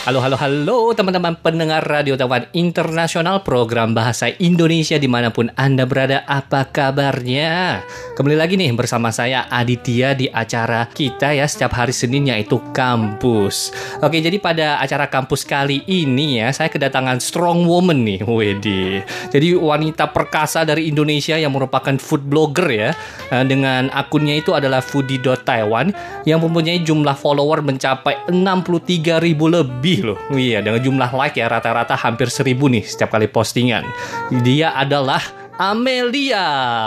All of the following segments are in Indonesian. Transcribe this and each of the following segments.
Halo teman-teman pendengar Radio Taiwan Internasional, program Bahasa Indonesia dimanapun Anda berada, apa kabarnya? Kembali lagi nih bersama saya Aditya di acara kita ya setiap hari Senin, yaitu Kampus. Oke, jadi pada acara Kampus kali ini ya, saya kedatangan strong woman nih, wedi. Jadi wanita perkasa dari Indonesia yang merupakan food blogger ya, dengan akunnya itu adalah foodie.taiwan yang mempunyai jumlah follower mencapai 63.000 lebih loh. Iya, dengan jumlah like ya rata-rata hampir 1.000 nih setiap kali postingan. Dia adalah Amelia.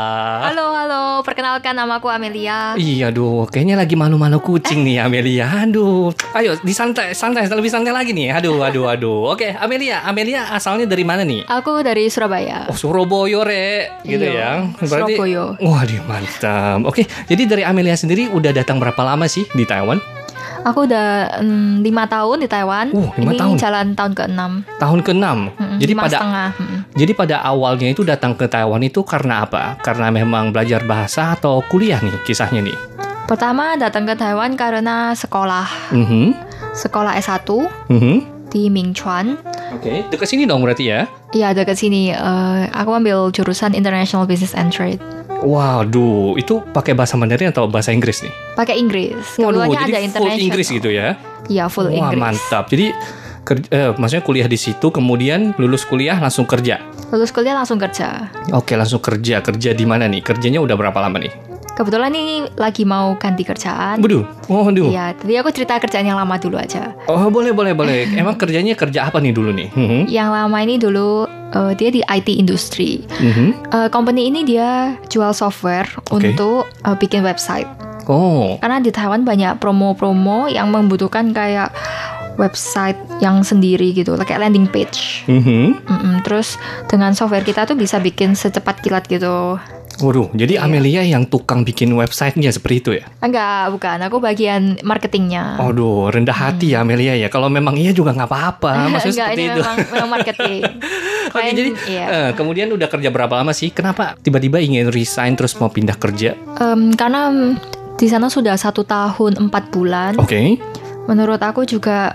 Halo, perkenalkan namaku Amelia. Iya, aduh, kayaknya lagi malu-malu kucing nih Amelia. Aduh, ayo disantai, lebih santai lagi nih. Aduh. Oke, Amelia asalnya dari mana nih? Aku dari Surabaya. Oh, Surabaya gitu ya. Berarti, Surabaya. waduh, mantap. Oke, jadi dari Amelia sendiri udah datang berapa lama sih di Taiwan? Aku udah 5 tahun di Taiwan. 5 Ini tahun. jalan tahun ke-6. Tahun ke-6. Jadi 5,5. Jadi pada awalnya itu datang ke Taiwan itu karena apa? Karena memang belajar bahasa atau kuliah nih kisahnya nih? Pertama datang ke Taiwan karena sekolah. Sekolah S1 di Mingchuan. Oke, dekat sini dong berarti ya? Iya, dekat sini. Aku ambil jurusan International Business and Trade. Waduh, itu pakai bahasa Mandarin atau bahasa Inggris nih? Pakai Inggris. Waduh, Keduanya ada jadi full international. Inggris gitu ya? Iya, full Wah, Inggris. mantap. Jadi maksudnya kuliah di situ, kemudian lulus kuliah langsung kerja? Lulus kuliah langsung kerja. Oke, langsung kerja. Kerja di mana nih? Kerjanya udah berapa lama nih? Kebetulan ini lagi mau ganti kerjaan. Waduh. Iya, jadi aku cerita kerjaan yang lama dulu aja. Oh, boleh. Emang kerjanya kerja apa nih dulu nih? Yang lama ini dulu dia di IT industry. Company ini dia jual software untuk bikin website. Oh. Karena di Taiwan banyak promo-promo yang membutuhkan kayak website yang sendiri gitu, kayak landing page. Terus dengan software kita tuh bisa bikin secepat kilat gitu. Waduh, jadi Amelia yang tukang bikin websitenya seperti itu ya? Enggak, bukan. Aku bagian marketingnya. Aduh, rendah hati ya Amelia ya. Kalau memang iya juga nggak apa-apa. Maksudnya Enggak, seperti ini itu. memang marketing. Oke, jadi kemudian udah kerja berapa lama sih? Kenapa tiba-tiba ingin resign terus mau pindah kerja? Karena di sana sudah 1 tahun 4 bulan. Oke. Menurut aku juga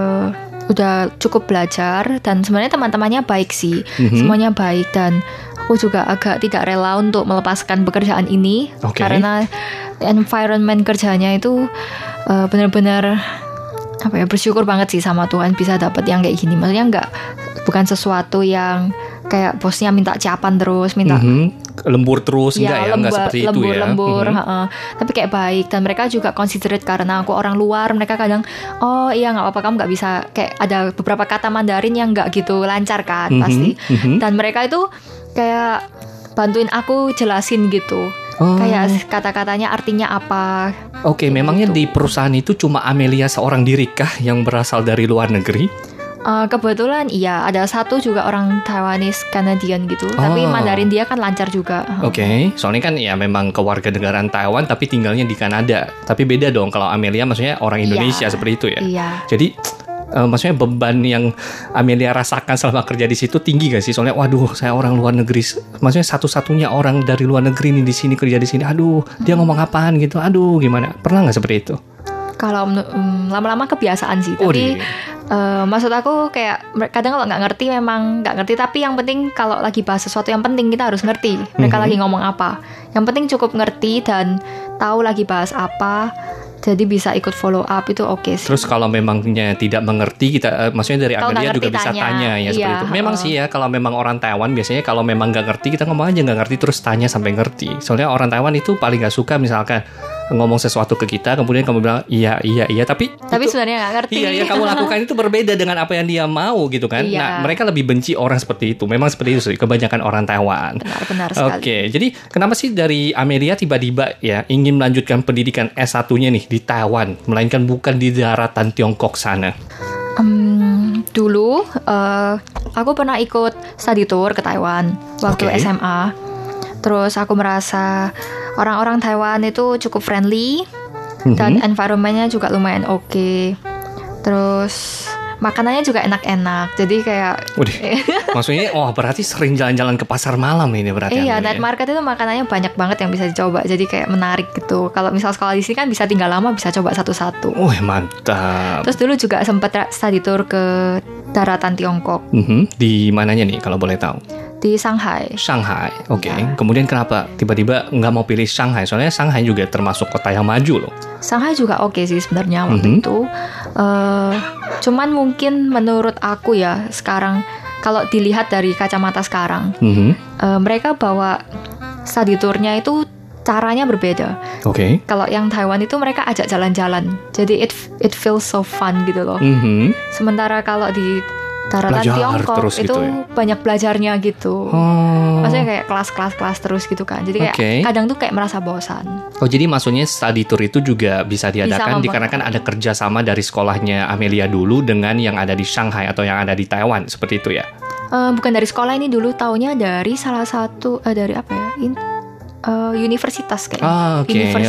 udah cukup belajar dan sebenarnya teman-temannya baik sih. Semuanya baik dan aku juga agak tidak rela untuk melepaskan pekerjaan ini karena environment kerjanya itu benar-benar bersyukur banget sih sama Tuhan bisa dapat yang kayak gini. Maksudnya bukan sesuatu yang kayak bosnya minta capan terus, minta lembur terus, enggak seperti itu ya. Lembur, tapi kayak baik dan mereka juga considerate karena aku orang luar. Mereka kadang nggak apa-apa, kamu nggak bisa, kayak ada beberapa kata Mandarin yang nggak gitu lancar kan pasti. Dan mereka itu kayak bantuin aku jelasin gitu. Kayak kata-katanya artinya apa. Oke, memangnya di perusahaan itu cuma Amelia seorang diri kah yang berasal dari luar negeri? Kebetulan iya, ada satu juga orang Taiwanese Canadian gitu. Tapi Mandarin dia kan lancar juga. Oke, soalnya kan ya memang kewarganegaraan Taiwan tapi tinggalnya di Kanada. Tapi beda dong kalau Amelia maksudnya orang Indonesia seperti itu ya. Iya. Jadi maksudnya beban yang Amelia rasakan selama kerja di situ tinggi gak sih? Soalnya waduh, saya orang luar negeri. Maksudnya satu-satunya orang dari luar negeri nih di sini kerja di sini. Aduh, dia ngomong apaan gitu. Aduh, gimana? Pernah nggak seperti itu? Kalau lama-lama kebiasaan sih. Tapi maksud aku kayak kadang kalau nggak ngerti memang nggak ngerti. Tapi yang penting kalau lagi bahas sesuatu yang penting kita harus ngerti. Mereka lagi ngomong apa. Yang penting cukup ngerti dan tahu lagi bahas apa. Jadi bisa ikut follow up itu oke sih. Terus kalau memangnya tidak mengerti kita, maksudnya dari Amelia juga bisa tanya ya seperti itu. Memang sih ya kalau memang orang Taiwan biasanya kalau memang nggak ngerti kita ngomong aja nggak ngerti terus tanya sampai ngerti. Soalnya orang Taiwan itu paling nggak suka misalkan ngomong sesuatu ke kita kemudian kamu bilang iya tapi sebenarnya nggak ngerti. Iya yang kamu lakukan itu berbeda dengan apa yang dia mau gitu kan. Nah mereka lebih benci orang seperti itu. Memang seperti itu sih kebanyakan orang Taiwan. Benar sekali. Oke, jadi kenapa sih dari Amelia tiba-tiba ya ingin melanjutkan pendidikan S1-nya nih di Taiwan, melainkan bukan di daratan Tiongkok sana? Dulu aku pernah ikut study tour ke Taiwan waktu SMA. Terus aku merasa orang-orang Taiwan itu cukup friendly dan environmentnya juga lumayan oke. Terus makanannya juga enak-enak. Jadi kayak maksudnya berarti sering jalan-jalan ke pasar malam ini berarti. Iya, night market itu makanannya banyak banget yang bisa dicoba. Jadi kayak menarik gitu. Kalau misal sekolah di sini kan bisa tinggal lama, bisa coba satu-satu. Mantap. Terus dulu juga sempat study tour ke daratan Tiongkok. Di mananya nih kalau boleh tahu? Di Shanghai. Oke. Ya. Kemudian kenapa tiba-tiba nggak mau pilih Shanghai? Soalnya Shanghai juga termasuk kota yang maju loh. Shanghai juga oke sih sebenarnya waktu itu. Cuman mungkin menurut aku ya sekarang kalau dilihat dari kacamata sekarang, mereka bawa study tournya itu caranya berbeda. Oke. Kalau yang Taiwan itu mereka ajak jalan-jalan, jadi it feels so fun gitu loh. Sementara kalau di daratan Tiongkok itu gitu ya? banyak belajarnya gitu. Maksudnya kayak kelas terus gitu kan. Jadi kayak kadang tuh kayak merasa bosan. Jadi maksudnya study tour itu juga bisa diadakan dikarenakan ada kerjasama dari sekolahnya Amelia dulu dengan yang ada di Shanghai atau yang ada di Taiwan, seperti itu ya? Bukan dari sekolah, ini dulu taunya dari salah satu dari apa ya? Universitas kayaknya.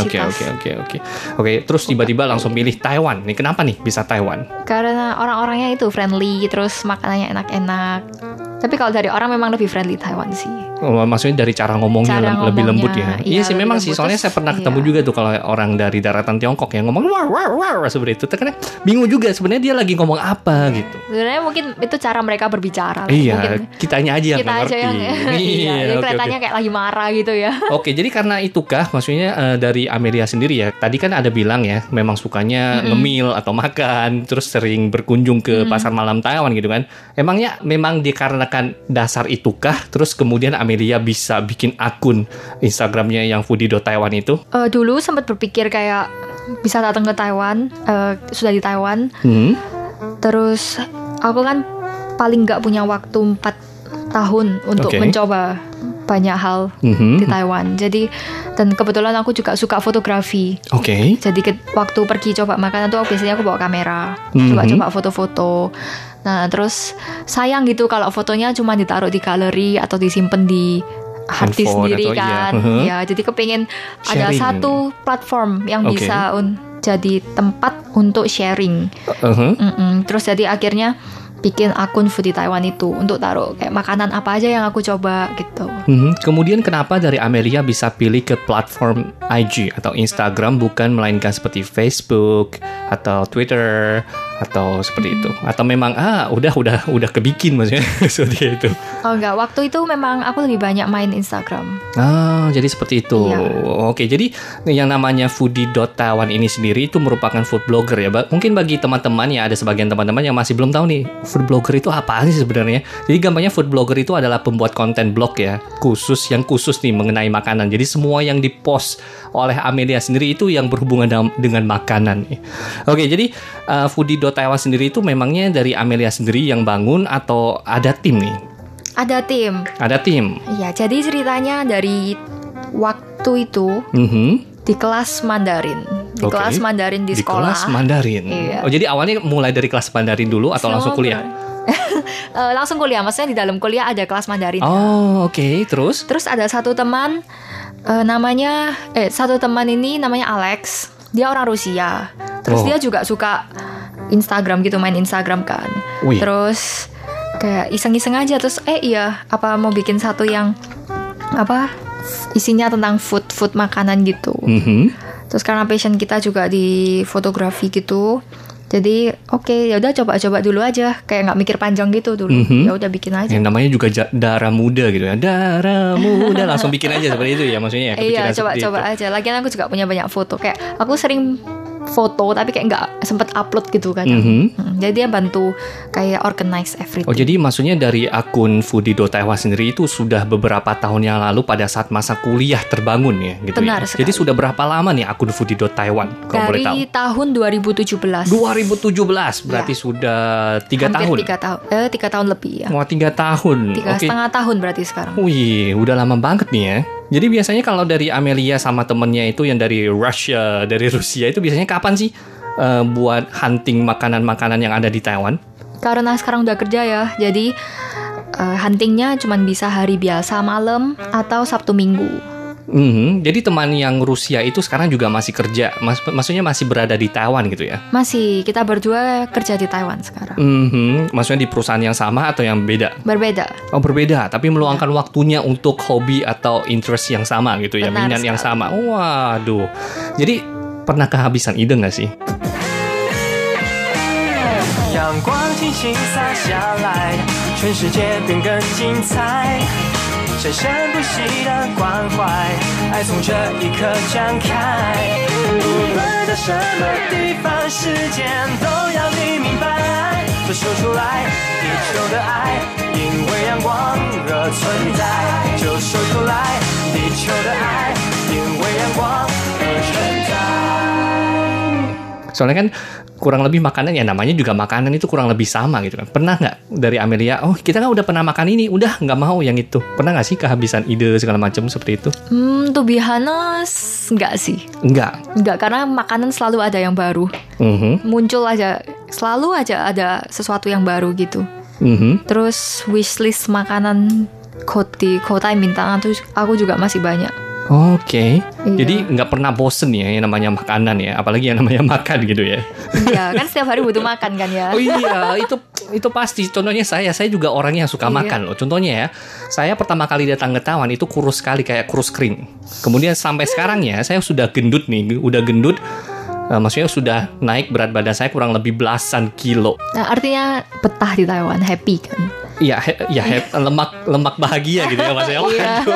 Oke. Terus tiba-tiba langsung pilih Taiwan. Nih kenapa nih bisa Taiwan? Karena orang-orangnya itu friendly, terus makanannya enak-enak. Tapi kalau dari orang memang lebih friendly Taiwan sih. Maksudnya dari cara ngomongnya lebih lembut ya. Iya sih memang sih. Soalnya saya pernah ketemu juga tuh kalau orang dari daratan Tiongkok yang ngomong war seperti itu. Terkadang bingung juga sebenarnya dia lagi ngomong apa gitu. Sebenarnya mungkin itu cara mereka berbicara. Iya, mungkin kitanya aja yang mengerti. Iya, kelihatannya kayak lagi marah gitu ya. Oke, jadi karena itukah maksudnya dari Amelia sendiri ya. Tadi kan ada bilang ya, memang sukanya ngemil atau makan, terus sering berkunjung ke pasar malam Taiwan gitu kan. Emangnya memang dikarenakan dasar itukah, terus kemudian Amelia bisa bikin akun Instagramnya yang foodie.taiwan itu? Dulu sempat berpikir kayak bisa datang ke Taiwan, sudah di Taiwan. Terus aku kan paling nggak punya waktu 4 tahun untuk mencoba banyak hal di Taiwan. Jadi dan kebetulan aku juga suka fotografi. Jadi waktu pergi coba makanan tuh biasanya aku bawa kamera, coba foto-foto. Nah terus sayang gitu kalau fotonya cuma ditaruh di galeri atau disimpan di hard disk sendiri kan. Ya jadi kepingin ada satu platform yang bisa jadi tempat untuk sharing. Terus jadi akhirnya bikin akun Foodie Taiwan itu untuk taruh kayak makanan apa aja yang aku coba gitu. Kemudian kenapa dari Amelia bisa pilih ke platform IG atau Instagram bukan melainkan seperti Facebook atau Twitter atau seperti itu? Atau memang udah kebikin maksudnya seperti itu? Enggak, waktu itu memang aku lebih banyak main Instagram. Jadi seperti itu. Iya. Oke, jadi yang namanya foodie.taiwan ini sendiri itu merupakan food blogger ya. Mungkin bagi teman-teman ya, ada sebagian teman-teman yang masih belum tahu nih food blogger itu apa sih sebenarnya. Jadi gampangnya food blogger itu adalah pembuat konten blog ya, khusus nih mengenai makanan. Jadi semua yang dipost oleh Amelia sendiri itu yang berhubungan dengan makanan. Oke, jadi foodie.taiwan sendiri itu memangnya dari Amelia sendiri yang bangun atau ada tim nih? Ada tim. Iya, jadi ceritanya dari waktu itu di kelas Mandarin. Kelas Mandarin di sekolah. Di kelas Mandarin. Iya. Jadi awalnya mulai dari kelas Mandarin dulu atau langsung kuliah? Langsung kuliah, maksudnya di dalam kuliah ada kelas Mandarin. Terus? Terus ada satu teman satu teman ini namanya Alex. Dia orang Rusia. Terus dia juga suka Instagram gitu, main Instagram kan. Terus kayak iseng-iseng aja, terus apa mau bikin satu yang isinya tentang food makanan gitu. Terus karena passion kita juga di fotografi gitu, jadi ya udah coba dulu aja, kayak nggak mikir panjang gitu dulu. Ya udah bikin aja. Yang namanya juga darah muda gitu ya, darah muda langsung bikin aja seperti itu ya maksudnya. Iya, coba aja. Lagian aku juga punya banyak foto, kayak aku sering foto tapi kayak nggak sempet upload gitu kan. Jadi dia bantu kayak organize everything. Jadi maksudnya dari akun foodie.taiwan sendiri itu sudah beberapa tahun yang lalu pada saat masa kuliah terbangun ya gitu. Benar ya. sekali. Jadi sudah berapa lama nih akun foodie.taiwan kalau boleh tahu? Dari tahun 2017. 2017 berarti sudah 3 tahun. 3 tahun lebih ya. Wah, 3 tahun. 3,5 tahun berarti sekarang. Wih, udah lama banget nih ya. Jadi biasanya kalau dari Amelia sama temennya itu yang dari Rusia itu biasanya kapan sih buat hunting makanan-makanan yang ada di Taiwan? Karena sekarang udah kerja ya, jadi huntingnya cuma bisa hari biasa malam atau Sabtu Minggu. Jadi teman yang Rusia itu sekarang juga masih kerja, maksudnya masih berada di Taiwan gitu ya? Masih, kita berdua kerja di Taiwan sekarang. Maksudnya di perusahaan yang sama atau yang beda? Berbeda. Oh berbeda, tapi meluangkan waktunya untuk hobi atau interest yang sama gitu ya, minat yang sama. Waduh, jadi pernah kehabisan ide nggak sih? 阳光轻轻洒下来，全世界变更精彩，生生不息的关怀，爱从这一刻展开，无论在什么地方时间都要你明白，都说出来，地球的爱因为阳光而存在，就说出来，地球的爱因为阳光而存在。 Soalnya kan kurang lebih makanan ya, namanya juga makanan itu kurang lebih sama gitu kan. Pernah nggak dari Amelia, oh kita kan udah pernah makan ini, udah nggak mau yang itu. Pernah nggak sih kehabisan ide segala macam seperti itu? To be honest, nggak sih. Nggak, karena makanan selalu ada yang baru. Muncul aja, selalu aja ada sesuatu yang baru gitu. Terus wishlist makanan di kota Bintang aku juga masih banyak. Oke. Jadi nggak pernah bosen ya yang namanya makanan ya, apalagi yang namanya makan gitu ya. Iya, kan setiap hari butuh makan kan ya. Oh iya, itu pasti. Contohnya saya juga orang yang suka makan loh. Contohnya ya, saya pertama kali datang ke Taiwan itu kurus sekali kayak kurus kering. Kemudian sampai sekarang ya, saya sudah gendut nih, maksudnya sudah naik berat badan saya kurang lebih belasan kilo. Nah, artinya betah di Taiwan, happy kan? Iya, lemak bahagia gitu ya Mas ya.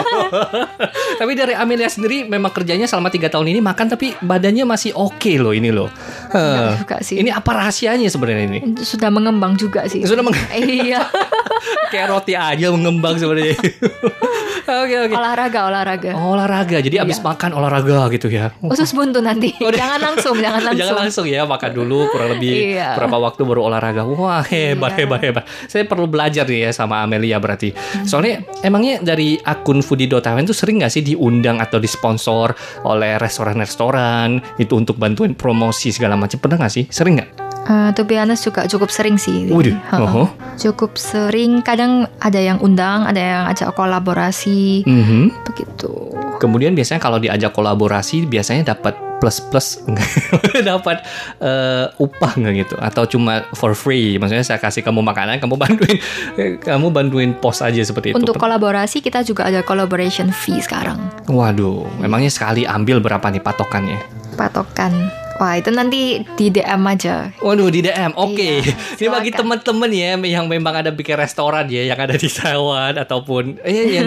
Tapi dari Amelia sendiri memang kerjanya selama 3 tahun ini makan tapi badannya masih oke loh ini loh. Juga sih. Ini apa rahasianya sebenarnya ini? Sudah mengembang juga sih. Iya. Kayak roti aja mengembang sebenarnya. Oke. Olahraga. Jadi abis makan olahraga gitu ya. Usus buntu nanti. Jangan langsung. Jangan langsung ya, makan dulu kurang lebih berapa waktu baru olahraga. Wah, hebat. Saya perlu belajar nih ya sama Amelia berarti. Soalnya emangnya dari akun Foodie.Taiwan itu sering nggak sih diundang atau disponsor oleh restoran-restoran itu untuk bantuin promosi segala macam? Pernah nggak sih? Sering nggak? To be honest juga cukup sering sih. Cukup sering. Kadang ada yang undang, ada yang ajak kolaborasi. Begitu. Kemudian biasanya kalau diajak kolaborasi biasanya dapat plus dapat upah nggak gitu, atau cuma for free? Maksudnya saya kasih kamu makanan, kamu bantuin pos aja seperti itu. Untuk kolaborasi kita juga ada collaboration fee sekarang. Waduh, memangnya sekali ambil berapa nih patokannya? Wah, itu nanti di DM aja. Waduh, di DM. Oke. Ini bagi teman-teman ya yang memang ada bikin restoran ya, yang ada di Taiwan ataupun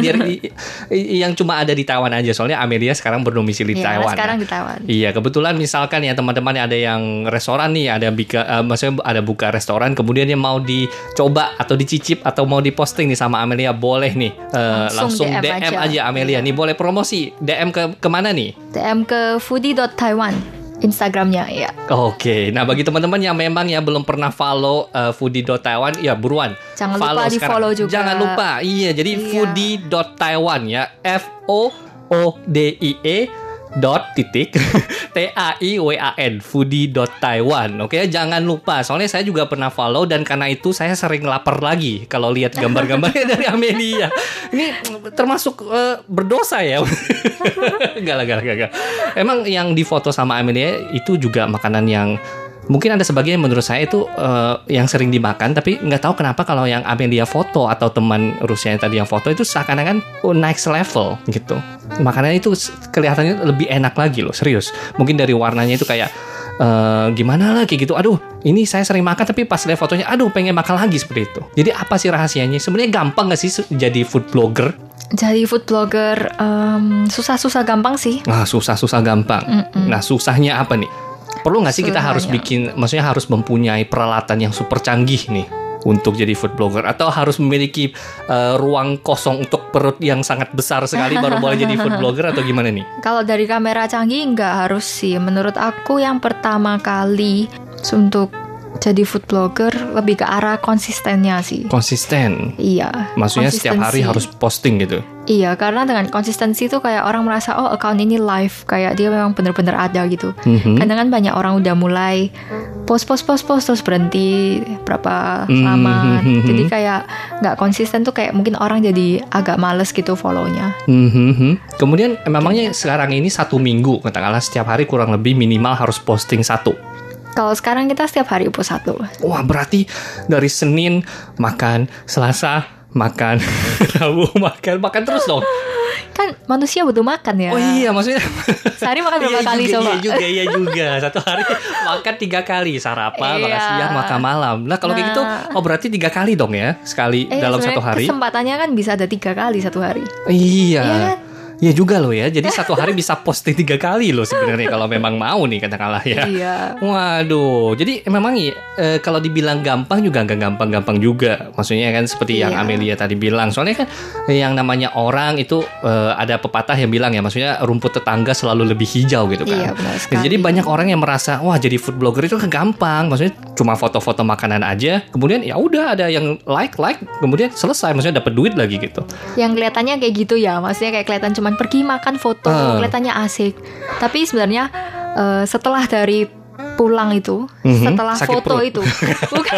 yang cuma ada di Taiwan aja. Soalnya Amelia sekarang berdomisili di Taiwan. Sekarang di Taiwan. Iya, kebetulan misalkan ya teman-teman ada yang restoran nih, maksudnya ada buka restoran, kemudian dia mau dicoba atau dicicip atau mau diposting nih sama Amelia, boleh nih langsung DM aja Amelia nih, boleh promosi. DM ke mana nih? DM ke Foodie.Taiwan. Instagramnya ya. Oke. Nah bagi teman-teman yang memang ya belum pernah follow Foodie.Taiwan, ya buruan. Jangan lupa di follow juga. Jangan lupa. Iya. Jadi Foodie.Taiwan ya. FOODIE .TAIWAN Foodie.Taiwan. Oke, jangan lupa. Soalnya saya juga pernah follow dan karena itu saya sering lapar lagi kalau lihat gambar-gambarnya dari Amelia. Ini termasuk berdosa ya. Enggak. Emang yang difoto sama Amelia itu juga makanan yang mungkin ada sebagian yang menurut saya itu yang sering dimakan, tapi nggak tahu kenapa kalau yang Amelia foto atau teman Rusia yang tadi yang foto itu seakan-akan next level gitu. Makanannya itu kelihatannya lebih enak lagi loh, serius. Mungkin dari warnanya itu kayak gimana lah kayak gitu. Aduh, ini saya sering makan tapi pas lihat fotonya, aduh pengen makan lagi seperti itu. Jadi apa sih rahasianya? Sebenarnya gampang nggak sih jadi food blogger? Jadi food blogger susah-susah gampang sih. Susah-susah gampang. Nah susahnya apa nih? Perlu nggak sih kita harus maksudnya harus mempunyai peralatan yang super canggih nih untuk jadi food blogger, atau harus memiliki ruang kosong untuk perut yang sangat besar sekali baru boleh jadi food blogger, atau gimana nih? Kalau dari kamera canggih nggak harus sih. Menurut aku yang pertama kali untuk jadi food blogger lebih ke arah konsistennya sih. Konsisten? Iya. Maksudnya setiap hari harus posting gitu? Iya, karena dengan konsistensi itu kayak orang merasa oh account ini live, kayak dia memang benar-benar ada gitu. Kadang kan banyak orang udah mulai post terus berhenti berapa lama. Jadi kayak nggak konsisten tuh, kayak mungkin orang jadi agak males gitu follow-nya. Kemudian memangnya sekarang ini 1 minggu katakanlah setiap hari kurang lebih minimal harus posting 1? Kalau sekarang kita setiap hari post 1. Wah, berarti dari Senin makan, Selasa makan, Rabu makan terus dong. Kan manusia butuh makan ya. Oh iya, maksudnya sehari makan berapa kali coba? Iya juga. Satu hari makan 3 kali, sarapan, makan siang, makan malam. Nah kalau kayak gitu, berarti 3 kali dong ya sekali dalam satu hari. Kesempatannya kan bisa ada 3 kali satu hari. Iya. Kan? Iya juga loh ya. Jadi satu hari bisa posting 3 kali loh sebenarnya kalau memang mau nih katakanlah ya. Iya. Waduh. Jadi memang kalau dibilang gampang juga nggak gampang-gampang juga. Maksudnya kan seperti yang Amelia tadi bilang. Soalnya kan yang namanya orang itu ada pepatah yang bilang ya, maksudnya rumput tetangga selalu lebih hijau gitu kan. Iya, benar sekali. Jadi banyak orang yang merasa wah jadi food blogger itu kan gampang. Maksudnya cuma foto-foto makanan aja. Kemudian ya udah ada yang like, kemudian selesai. Maksudnya dapat duit lagi gitu. Yang kelihatannya kayak gitu ya. Maksudnya kayak kelihatan cuma pergi makan foto, kelihatannya asik. Tapi sebenarnya setelah dari pulang itu, setelah sakit foto perut. itu, bukan.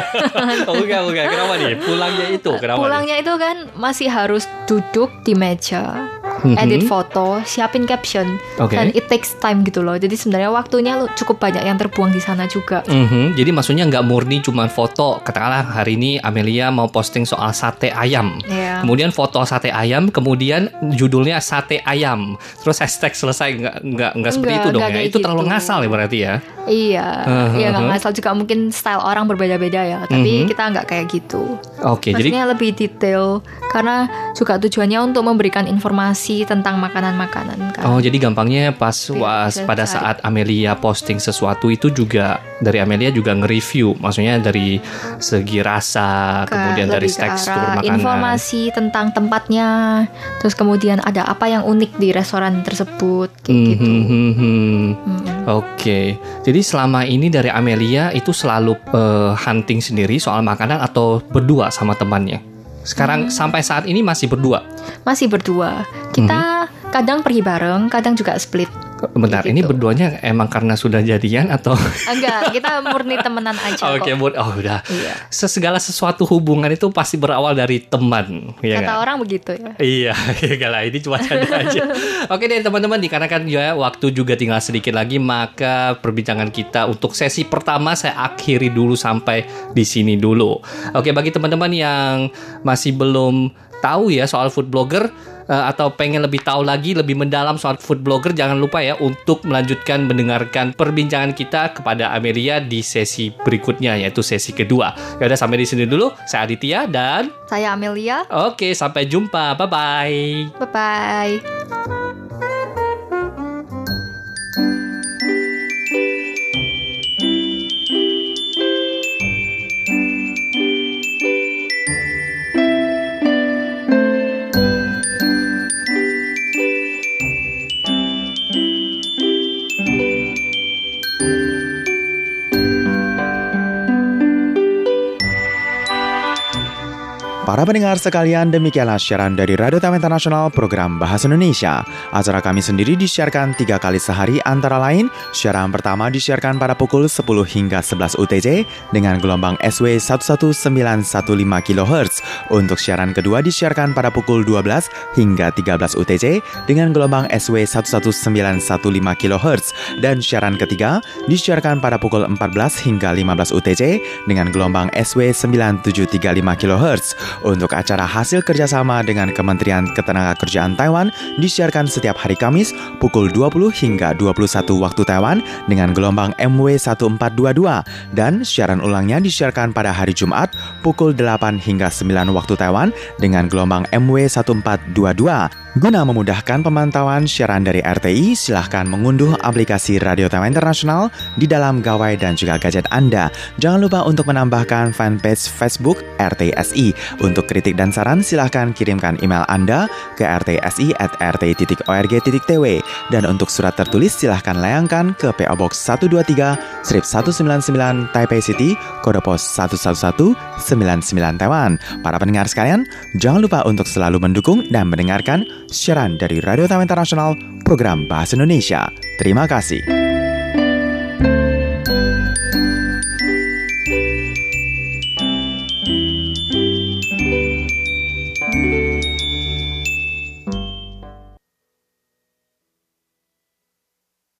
bukan. Kenapa nih? Pulangnya itu kan masih harus duduk di meja, edit foto, siapin caption, dan it takes time gitu loh. Jadi sebenarnya waktunya cukup banyak yang terbuang di sana juga. Jadi maksudnya nggak murni cuma foto. Katakanlah hari ini Amelia mau posting soal sate ayam, kemudian foto sate ayam, kemudian judulnya sate ayam, terus hashtag selesai. Nggak seperti itu dong ya. Itu terlalu ngasal ya berarti ya. Iya, nggak ngasal juga, mungkin style orang berbeda-beda ya. Tapi kita nggak kayak gitu. Maksudnya lebih detail, karena juga tujuannya untuk memberikan informasi tentang makanan-makanan kan. Jadi gampangnya pada saat Amelia posting sesuatu itu juga dari Amelia juga nge-review, maksudnya dari segi rasa, kemudian dari tekstur makanan, informasi tentang tempatnya, terus kemudian ada apa yang unik di restoran tersebut kayak gitu. Oke. Jadi selama ini dari Amelia itu selalu hunting sendiri soal makanan atau berdua sama temannya? Sekarang sampai saat ini masih berdua? Masih berdua. Kita kadang pergi bareng, kadang juga split. Bentar, ini berduanya emang karena sudah jadian atau? Enggak, kita murni temenan aja kok. Udah. Iya. Segala sesuatu hubungan itu pasti berawal dari teman. Ya kata gak? Orang begitu ya. Iya, lah ini cuma canda aja. Oke deh teman-teman, dikarenakan ya waktu juga tinggal sedikit lagi, maka perbincangan kita untuk sesi pertama saya akhiri dulu sampai di sini dulu. Oke, bagi teman-teman yang masih belum tahu ya soal food blogger, atau pengen lebih tahu lagi, lebih mendalam soal food blogger, jangan lupa ya untuk melanjutkan mendengarkan perbincangan kita kepada Amelia di sesi berikutnya, yaitu sesi kedua. Ya udah, sampai di sini dulu. Saya Aditya dan saya Amelia. Oke, sampai jumpa. Bye-bye. Bye-bye. Para pendengar sekalian, demikianlah siaran dari Radio Taiwan Internasional Program Bahasa Indonesia. Acara kami sendiri disiarkan 3 kali sehari, antara lain siaran pertama disiarkan pada pukul 10 hingga 11 UTC dengan gelombang SW 11915 kHz. Untuk siaran kedua disiarkan pada pukul 12 hingga 13 UTC dengan gelombang SW 11915 kHz. Dan siaran ketiga disiarkan pada pukul 14 hingga 15 UTC dengan gelombang SW 9735 kHz. Untuk acara hasil kerjasama dengan Kementerian Ketenagakerjaan Taiwan disiarkan setiap hari Kamis pukul 20 hingga 21 waktu Taiwan dengan gelombang MW 1422 dan siaran ulangnya disiarkan pada hari Jumat pukul 8 hingga 9 waktu Taiwan dengan gelombang MW 1422. Guna memudahkan pemantauan siaran dari RTI, silahkan mengunduh aplikasi Radio Taiwan Internasional di dalam gawai dan juga gadget Anda. Jangan lupa untuk menambahkan fanpage Facebook RTSI. Untuk kritik dan saran, silahkan kirimkan email Anda ke rtsi@rti.org.tw. Dan untuk surat tertulis, silahkan layangkan ke PO Box 123, strip 199, Taipei City, kode pos 11199 Taiwan. Para pendengar sekalian, jangan lupa untuk selalu mendukung dan mendengarkan siaran dari Radio Taiwan Internasional, program Bahasa Indonesia. Terima kasih.